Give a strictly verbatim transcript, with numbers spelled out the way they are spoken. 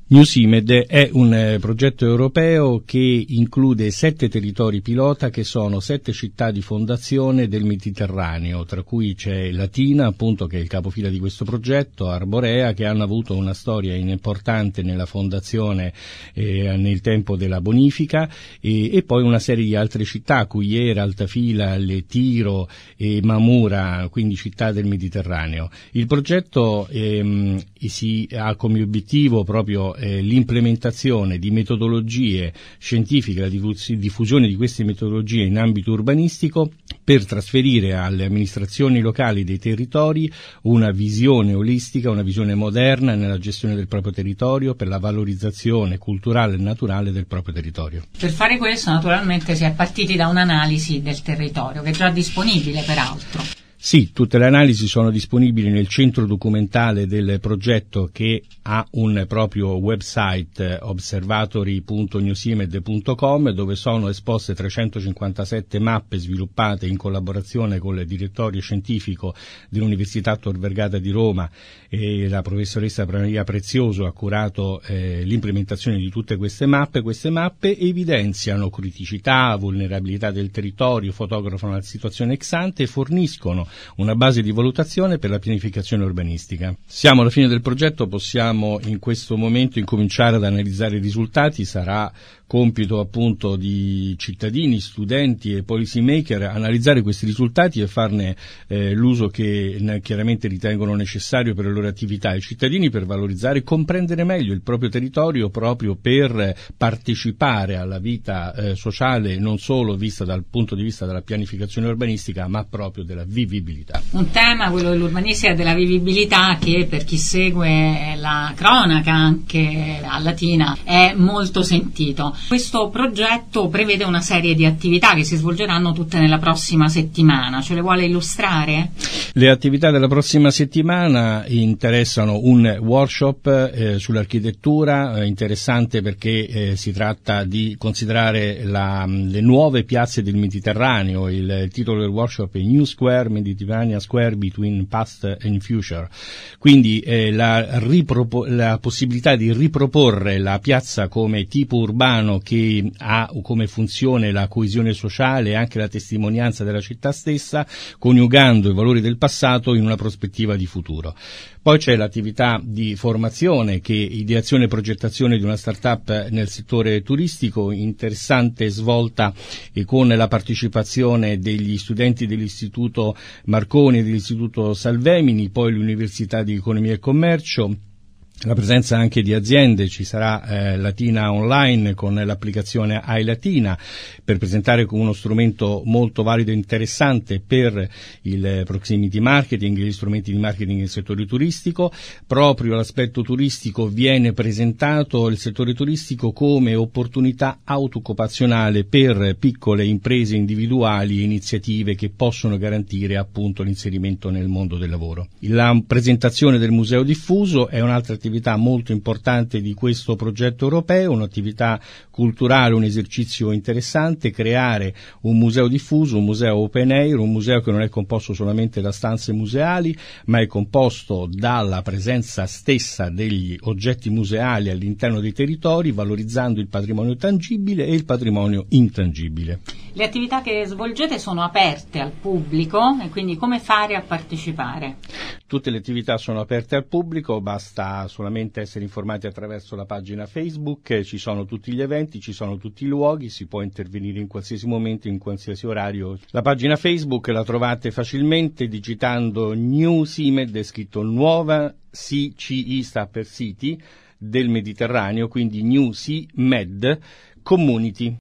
NewSeaMed è un eh, progetto europeo che include sette territori pilota che sono sette città di fondazione del Mediterraneo, tra cui c'è Latina, appunto, che è il capofila di questo progetto, Arborea, che hanno avuto una storia importante nella fondazione eh, nel tempo della bonifica, e, e poi una serie di altre città, Cuiera, Altafila, Le Tiro e Mamura, quindi città del Mediterraneo. Il progetto ehm, si ha come obiettivo proprio Eh, l'implementazione di metodologie scientifiche, la diffusione di queste metodologie in ambito urbanistico per trasferire alle amministrazioni locali dei territori una visione olistica, una visione moderna nella gestione del proprio territorio, per la valorizzazione culturale e naturale del proprio territorio. Per fare questo naturalmente si è partiti da un'analisi del territorio che è già disponibile peraltro. Sì, tutte le analisi sono disponibili nel centro documentale del progetto, che ha un proprio website, observatory punto newseamed punto com, dove sono esposte trecentocinquantasette mappe sviluppate in collaborazione con il direttorio scientifico dell'Università Tor Vergata di Roma, e la professoressa Maria Prezioso ha curato eh, l'implementazione di tutte queste mappe. Queste mappe evidenziano criticità, vulnerabilità del territorio, fotografano la situazione ex ante e forniscono una base di valutazione per la pianificazione urbanistica. Siamo alla fine del progetto, possiamo in questo momento incominciare ad analizzare i risultati. Sarà compito appunto di cittadini, studenti e policy maker analizzare questi risultati e farne eh, l'uso che ne, chiaramente ritengono necessario per le loro attività. I cittadini per valorizzare e comprendere meglio il proprio territorio, proprio per partecipare alla vita eh, sociale, non solo vista dal punto di vista della pianificazione urbanistica, ma proprio della vivibilità. Un tema, quello dell'urbanistica e della vivibilità, che per chi segue la cronaca anche a Latina è molto sentito. Questo progetto prevede una serie di attività che si svolgeranno tutte nella prossima settimana. Ce le vuole illustrare? Le attività della prossima settimana interessano un workshop eh, sull'architettura, eh, interessante perché eh, si tratta di considerare la, le nuove piazze del Mediterraneo. Il titolo del workshop è New Square, Mediterranean Square Between Past and Future. Quindi eh, la, ripropo- la possibilità di riproporre la piazza come tipo urbano che ha come funzione la coesione sociale e anche la testimonianza della città stessa, coniugando i valori del passato in una prospettiva di futuro. Poi c'è l'attività di formazione, che è ideazione e progettazione di una start-up nel settore turistico, interessante svolta e con la partecipazione degli studenti dell'Istituto Marconi e dell'Istituto Salvemini, poi l'Università di Economia e Commercio, la presenza anche di aziende. Ci sarà eh, Latina Online con l'applicazione iLatina per presentare come uno strumento molto valido e interessante per il proximity marketing e gli strumenti di marketing nel settore turistico. Proprio l'aspetto turistico viene presentato, il settore turistico, come opportunità auto-occupazionale per piccole imprese individuali e iniziative che possono garantire appunto l'inserimento nel mondo del lavoro. La presentazione del museo diffuso è un'altra attività attività molto importante di questo progetto europeo, un'attività culturale, un esercizio interessante, creare un museo diffuso, un museo open air, un museo che non è composto solamente da stanze museali, ma è composto dalla presenza stessa degli oggetti museali all'interno dei territori, valorizzando il patrimonio tangibile e il patrimonio intangibile. Le attività che svolgete sono aperte al pubblico, e quindi come fare a partecipare? Tutte le attività sono aperte al pubblico, basta solamente essere informati attraverso la pagina Facebook, ci sono tutti gli eventi, ci sono tutti i luoghi, si può intervenire in qualsiasi momento, in qualsiasi orario. La pagina Facebook la trovate facilmente digitando NewSeaMed, scritto nuova, C C I sta per City, del Mediterraneo, quindi NewSeaMed Community.